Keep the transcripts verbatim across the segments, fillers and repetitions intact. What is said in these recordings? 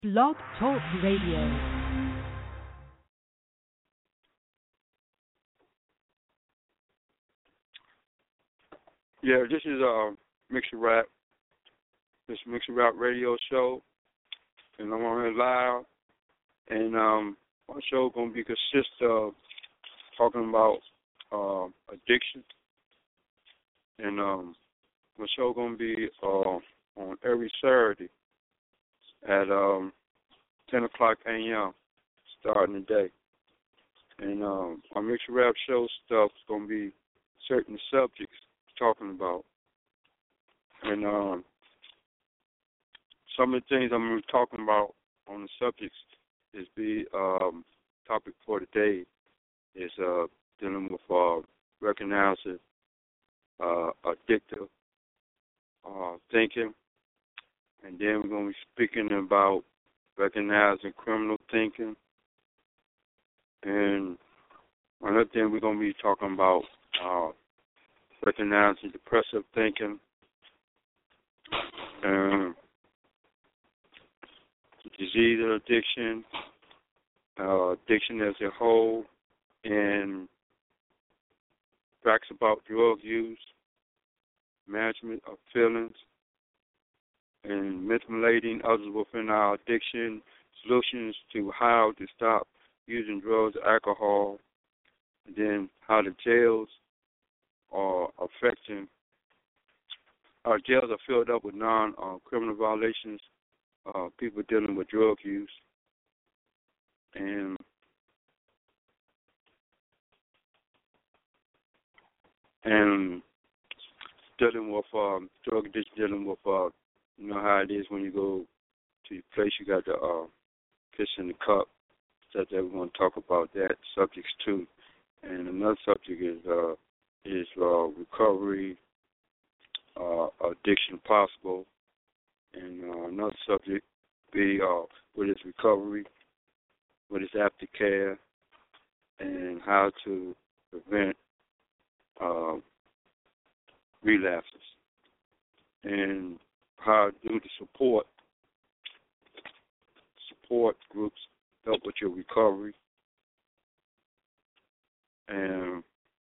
Blog Talk Radio. Yeah, this is uh, Mixer Rap. This Mixer Rap radio show, and I'm on here live. And um, my show gonna be consist of talking about uh, addiction, and um, my show gonna be uh, on every Saturday at um, ten o'clock a.m. starting the day. And um, our Mixer Rap show stuff is gonna be certain subjects talking about, and um, some of the things I'm going to be talking about on the subjects is the um, topic for today is uh, dealing with uh, recognizing uh, addictive uh, thinking, and then we're going to be speaking about recognizing criminal thinking, and another thing we're going to be talking about uh, recognizing depressive thinking, um, disease of addiction, uh, addiction as a whole, and facts about drug use, management of feelings, and manipulating others within our addiction, solutions to how to stop using drugs, alcohol, and then how the jails are affecting. Our jails are filled up with non-criminal uh, violations, uh, people dealing with drug use, and and dealing with um, drug addiction, dealing with uh, you know how it is when you go to your place, you got the uh, fish in the cup. So that we're going to talk about that subjects too, and another subject is uh, is uh, recovery, uh, addiction possible, and uh, another subject be uh, what is recovery, what is aftercare, and how to prevent uh, relapses, and how to do the support support groups help with your recovery, and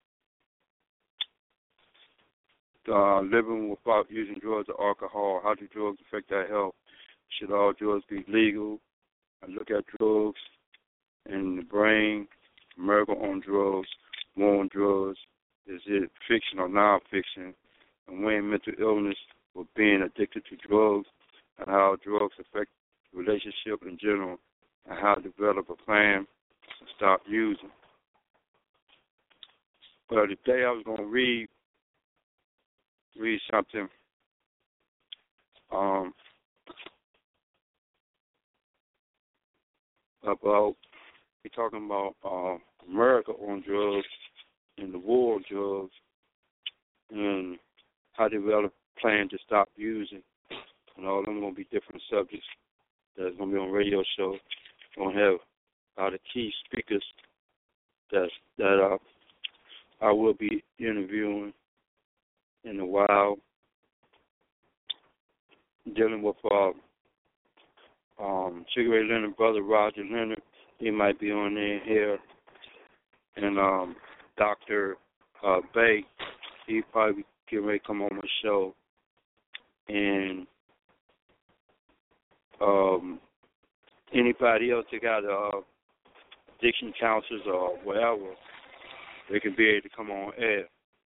Uh, living without using drugs or alcohol. How do drugs affect our health? Should all drugs be legal? I look at drugs in the brain, America on drugs, war on drugs. Is it fiction or non-fiction? And when mental illness or being addicted to drugs, and how drugs affect the relationship in general, and how to develop a plan to stop using. Well, today I was going to read read something um, about, we're talking about uh, America on drugs and the war on drugs and how to develop a plan to stop using. And all of them are going to be different subjects that's going to be on radio show. We're going to have uh, the key speakers that's, that uh, I will be interviewing in a while, dealing with uh, um, Sugar Ray Leonard, brother Roger Leonard. He might be on there here, and um, Doctor Uh, Bay. He probably get ready to come on my show, and um, anybody else that got uh, addiction counselors or whatever, they can be able to come on air.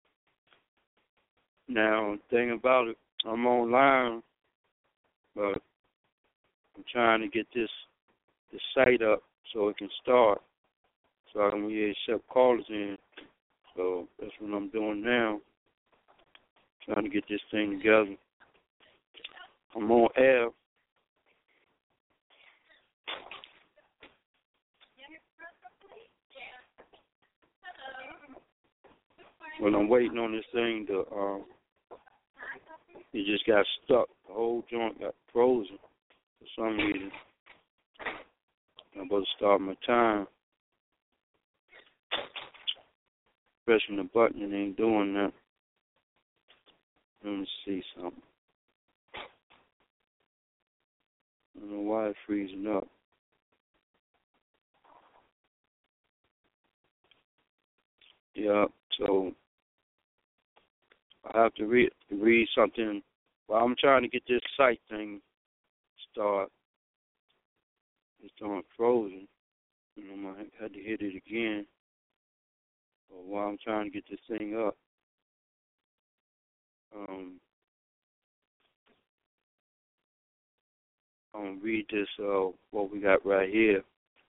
Now, the thing about it, I'm online, but I'm trying to get this this site up so it can start, so I can really accept callers in. So that's what I'm doing now, trying to get this thing together. I'm on air. Well, I'm waiting on this thing to, uh, it just got stuck. The whole joint got frozen for some reason. I'm about to start my time. Pressing the button, it ain't doing that. Let me see something. I don't know why it's freezing up. Yeah, so I have to read read something. Well, I'm trying to get this site thing start. It's on frozen. And I'm gonna have to hit it again. But while I'm trying to get this thing up, um, I'm gonna read this. Uh, what we got right here.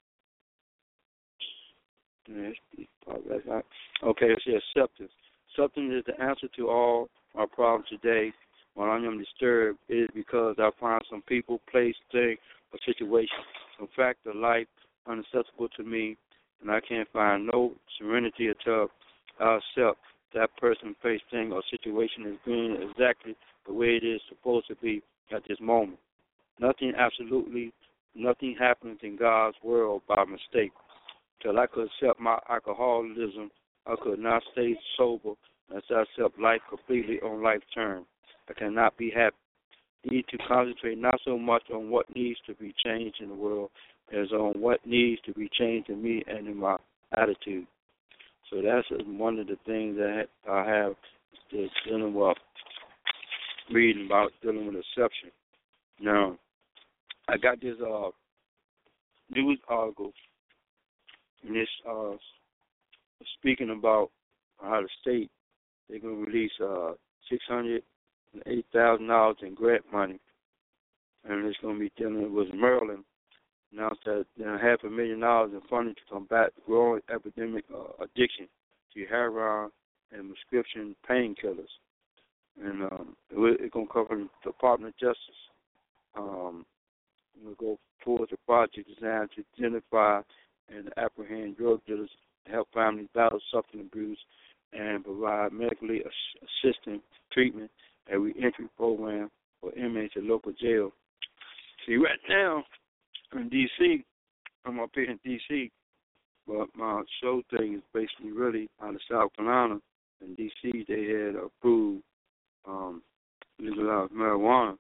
Okay, it says acceptance. Acceptance is the answer to all our problems today. When I am disturbed, it is because I find some people, place, thing, or situation, some fact of life unacceptable to me, and I can't find no serenity until I accept that person, place, thing, or situation is being exactly the way it is supposed to be at this moment. Nothing, absolutely nothing happens in God's world by mistake. Till I could accept my alcoholism, I could not stay sober unless I accept life completely on life's terms. I cannot be happy. Need to concentrate not so much on what needs to be changed in the world as on what needs to be changed in me and in my attitude. So that's one of the things that I have that's dealing with, reading about dealing with exception. Now, I got this uh, news article, and it's uh, speaking about how the state, they're going to release uh, six hundred eighty thousand dollars in grant money, and it's going to be dealing with Maryland. Announced that you know, half a million dollars in funding to combat the growing epidemic uh, addiction to heroin and prescription painkillers. And um, it's going to cover the Department of Justice. Um, we'll go towards a project designed to identify and apprehend drug dealers, help families battle substance abuse, and provide medically assistant treatment and reentry program for inmates at local jail. See, right now in D C, I'm up here in D C, but my show thing is basically really out of South Carolina. In D C, they had approved um, legalized marijuana,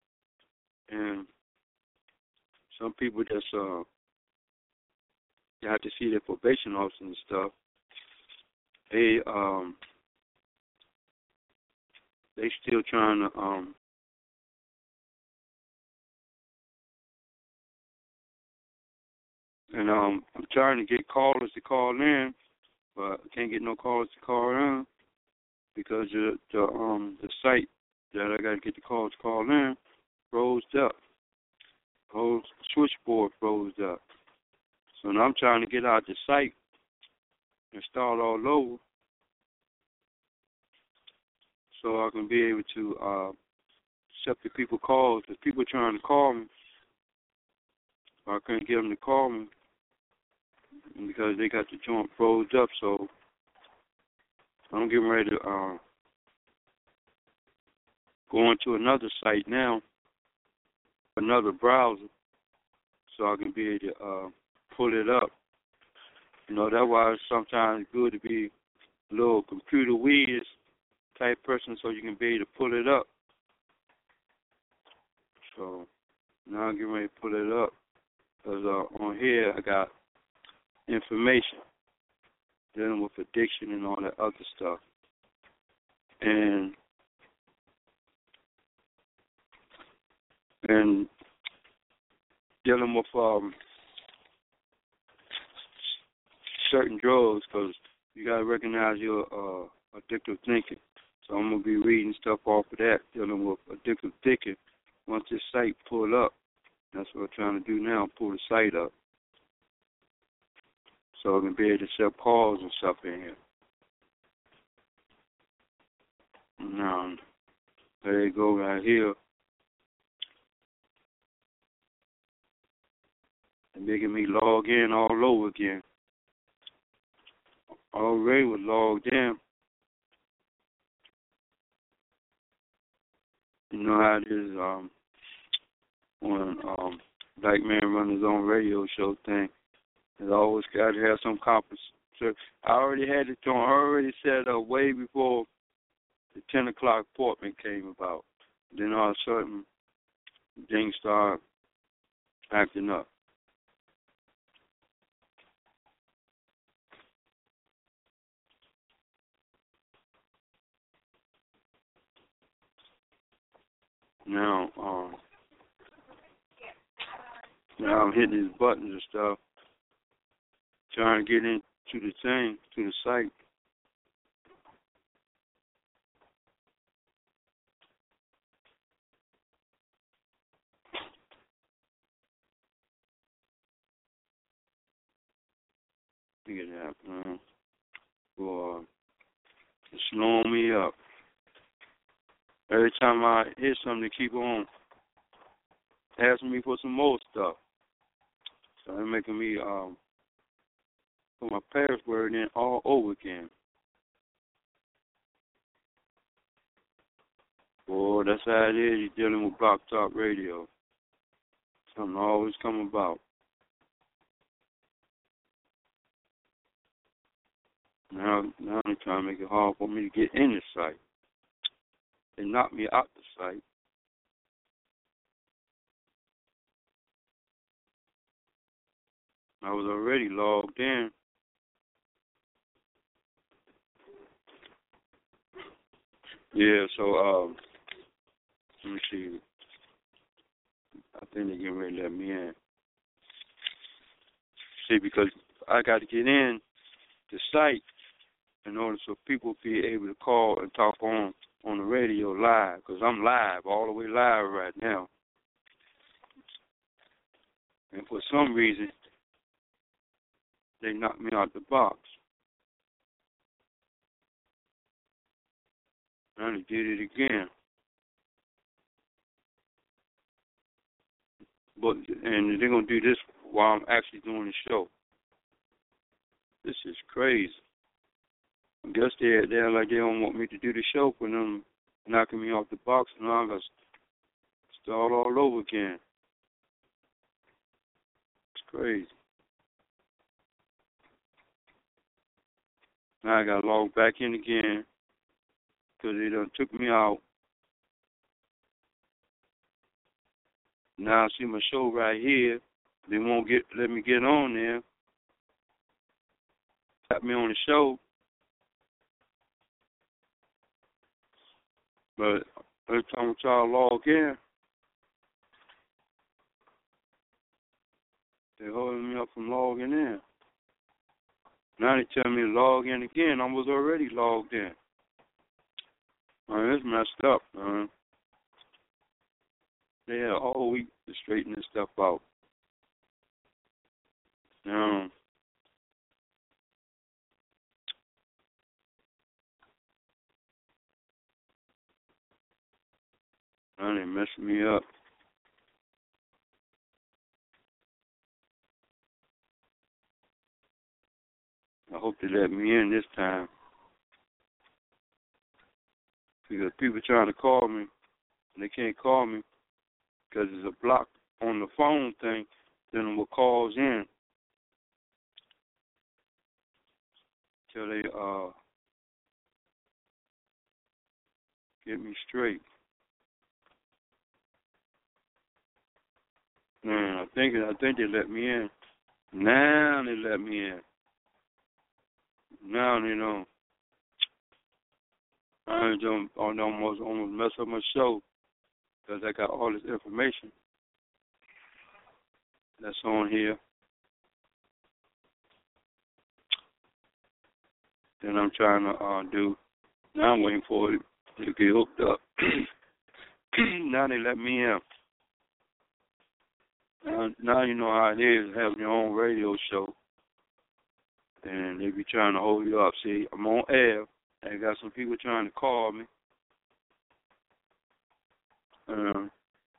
and some people just uh, they have to see their probation officer and stuff. They um, they still trying to um, and um, I'm trying to get callers to call in, but I can't get no callers to call in because the the um the site that I got to get the calls to call in froze up. The whole switchboard froze up. So now I'm trying to get out the site and start all over so I can be able to uh, accept the people calls. If people are trying to call me, I couldn't get them to call me because they got the joint froze up. So I'm getting ready to uh, go into another site now, another browser, so I can be able to uh, pull it up. You know, that's why it's sometimes good to be a little computer whiz type person so you can be able to pull it up. So now I'm getting ready to pull it up because uh, on here I got information dealing with addiction and all that other stuff. And and dealing with um, certain drugs because you got to recognize your uh, addictive thinking. So I'm going to be reading stuff off of that, dealing with addictive thinking. Once this site pull up, that's what I'm trying to do now, pull the site up. So I can be able to set calls and stuff in here. Now, there you go right here. And making me log in all over again. Already was logged in. You know how it is um, when um, black man run his own radio show thing. It always got to have some conference. So I already had it on. I already set up way before the ten o'clock appointment came about. Then all of a sudden, things started acting up. Now, um, now I'm hitting these buttons and stuff, trying to get into the thing, to the site. Look at that, man. Boy, it's slowing me up. Every time I hear something, they keep on asking me for some more stuff. So they're making me um, put my password in all over again. Boy, that's how it is. You're dealing with Block Talk Radio. Something always come about. Now, now they're trying to make it hard for me to get in the site. They knocked me out the site. I was already logged in. Yeah, so, um, let me see. I think they're getting ready to let me in. See, because I got to get in the site in order so people be able to call and talk on, on the radio live, because I'm live, all the way live right now. And for some reason, they knocked me out the box. And they did it again. But and they're gonna do this while I'm actually doing the show. This is crazy. I guess they're they're like they don't want me to do the show for them knocking me off the box, and now I gotta start all over again. It's crazy. Now I gotta log back in again because they done took me out. Now I see my show right here. They won't get let me get on there. Got me on the show. But every time I try to log in, they're holding me up from logging in. Now they tell me to log in again. I was already logged in. Man, it's messed up, man. They had all week to straighten this stuff out. Now, now they messing me up. I hope they let me in this time. Because people trying to call me, and they can't call me because there's a block on the phone thing, then what calls in till they uh get me straight. Man, I think I think they let me in. Now they let me in. Now they know. I don't almost almost mess up my show because I got all this information that's on here. Then I'm trying to uh, do. Now I'm waiting for it to get hooked up. Now they let me in. Now, now you know how it is having your own radio show. And they be trying to hold you up. See, I'm on air. I got some people trying to call me. Um,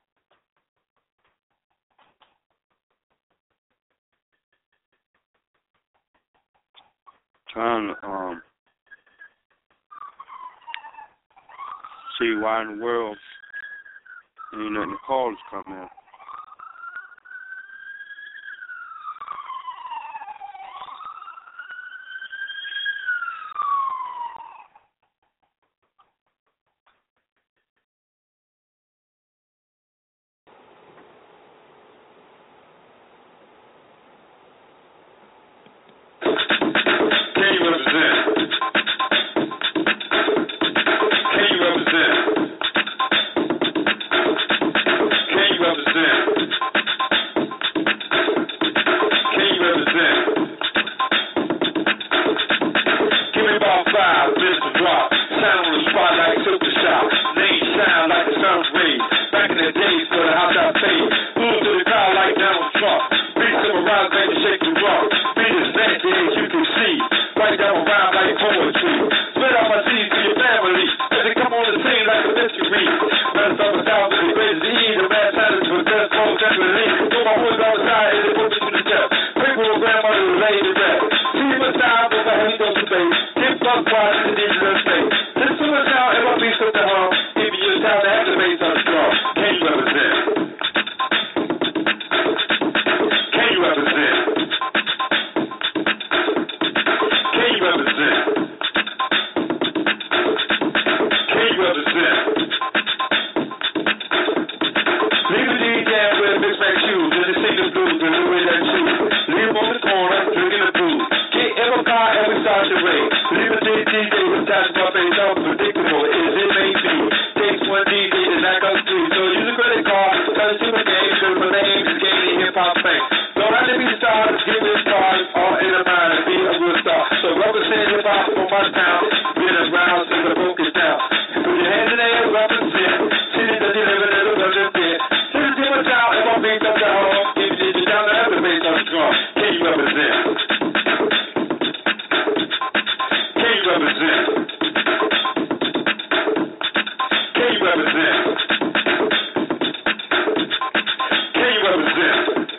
trying to um, see why in the world ain't letting the callers come in. the drum? Can you represent? Can you represent? Can you represent? Can you represent?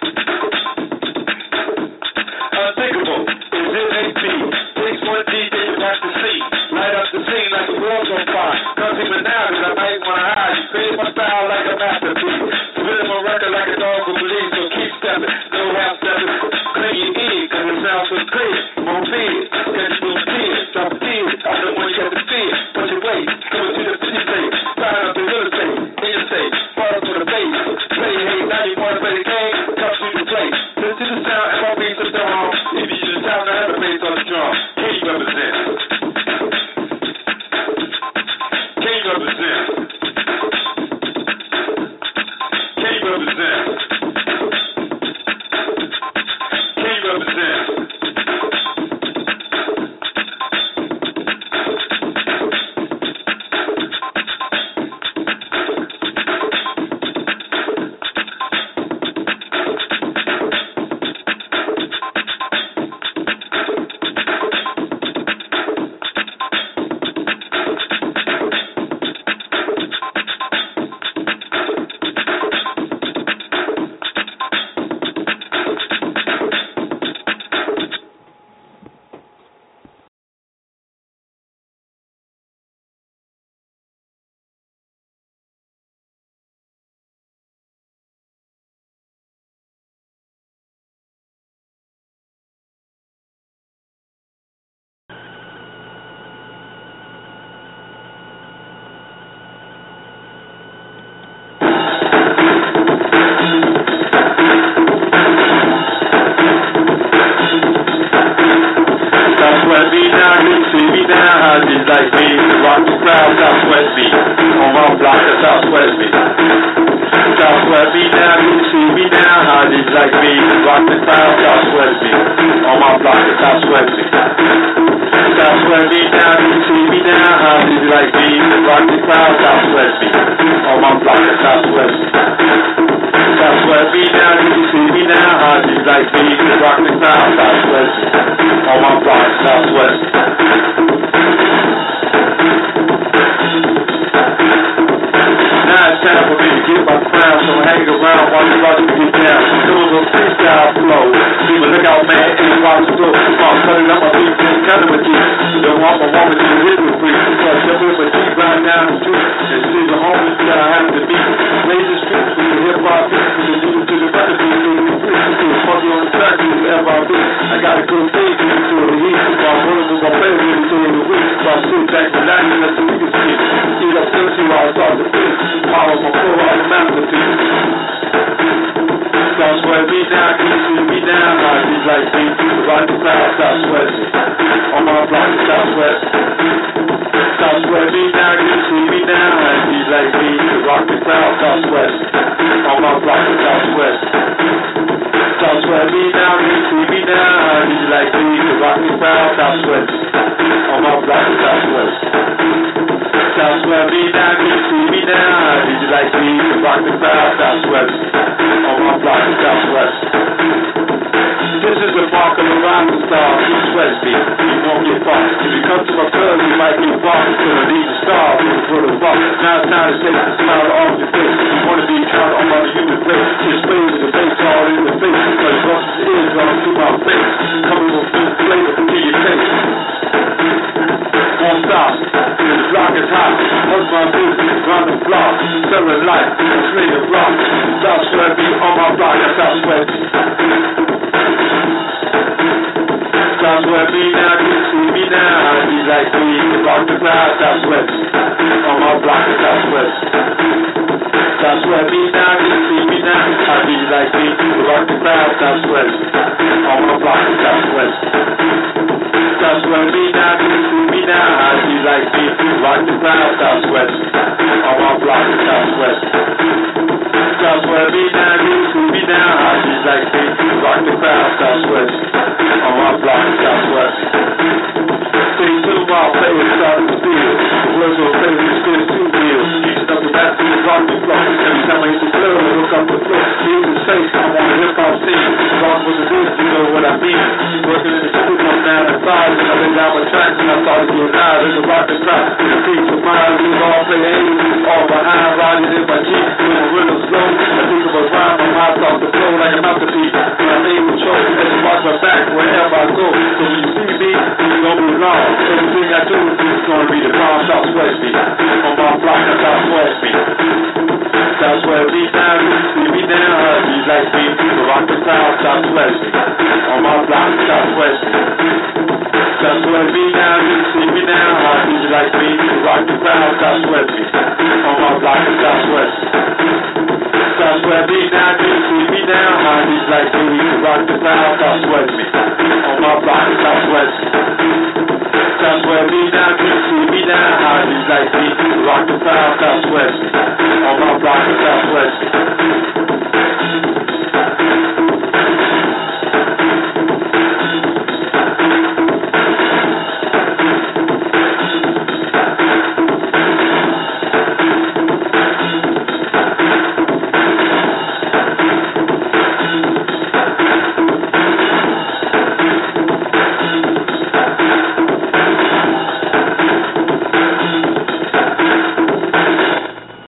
Unthinkable. Is it A B? Takes one D, then you got to see. Light up the scene like the world's on fire. Come see me now, cause I might wanna hide. You create my style like a masterpiece. Spinning my record like a dog who believes. So keep stepping, no half stepping. Clean your ear, cause it sounds so clear. More fear, catch you little tears. Drop a tear, I'm the one you got to fear. Put your weight, do it to the city state. Sign up to real estate, in your state. Fall to the base. Play hate, now you wanna play the game. Come to the play. Listen to the sound, M R B's the drum. If you just time to have a bass on the drum. Can you represent? Can you represent? Can you represent? Can you represent? Every time I hit the club, I look up the floor. Here's the face, I'm on the hip hop scene. Rock with the me. Working in the city, come down to five, and I've been down with tracks, and I started to get live. There's a rock and crowd, in the streets of mine, we all play eighties, all behind, riding in my Jeep, doing real slow. I think of a rhyme, my mouth off the flow like a masterpiece. And I ain't control, and just watch my back wherever I go. So when you see me, it's gonna be long. Everything I do is gonna be the bomb, Southwest beat. On my block, the Southwest beat. Southwest beat down, see me down, heartbeat like me. The rock the town, Southwest beat. On my block, Southwest beat. Southwest beat down, see me down, heartbeat like me. The rock the town, Southwest beat. On my block, the Southwest beat. Southwest beat down, see me down, heartbeat like me. The rock the town, Southwest beat. On my block, the Southwest beat. Southwest beat down, see me down, heartbeat like me. The rock the town,